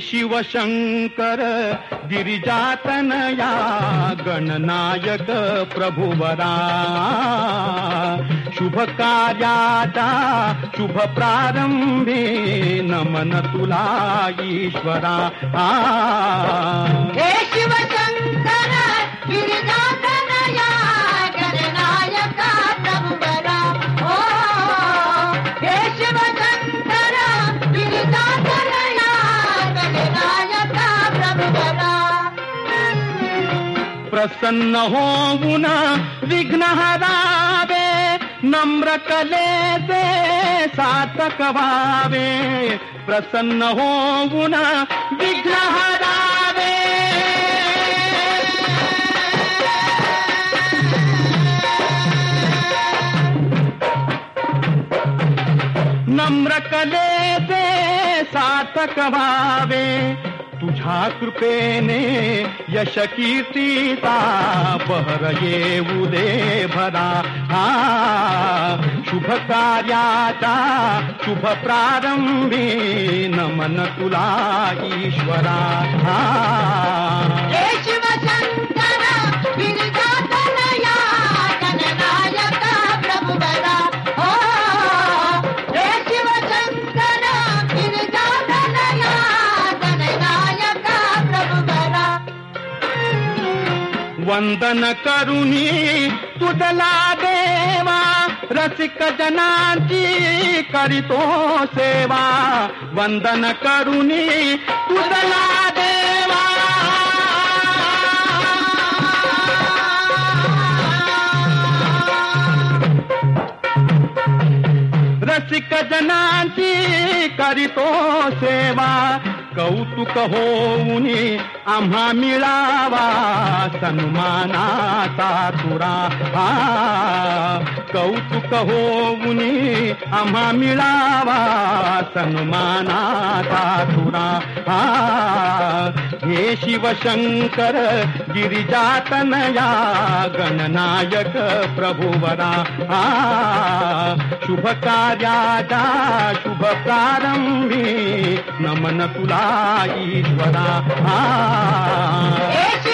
शिवशंकर गिरिजातनया गणनायक प्रभुवरा शुभ कार्याचा शुभ प्रारंभे नमन तुला ईश्वरा हे शिवशंकर गिरिजातनया गणनायक प्रभुवरा ओ हे शिवशंकर गिरिजातनया गणनायक प्रभुवरा प्रसन्न होऊन विघ्न हरावे नम्र कलेचे सार्थक व्हावे प्रसन्न होऊन विघ्न हरावे नम्र कलेचे सार्थक व्हावे तुझ्या कृपेने यश कीर्तीचा बहर येऊ दे भरा शुभ कार्याचा शुभ प्रारंभी नमन तुला ईश्वरा हे शिवशंकर गिरिजातनया गणनायक प्रभुवरा ओ हे शिवशंकर गिरिजातनया गणनायक प्रभुवरा वंदन करुणी तुझला देवा रसिक जनांची करीतो सेवा वंदन करुणी तुझला देवा रसिक जनांची करीतो सेवा कौतुक होऊन आम्हा मिळावा सन्मानाचा तुरा कौतुक होऊन आम्हा मिळावा सन्मानाचा तुरा हे शिवशंकर गिरिजातनया गणनायक प्रभुवरा शुभ कार्याचा शुभ प्रारंभी नमन तुला ईश्वरा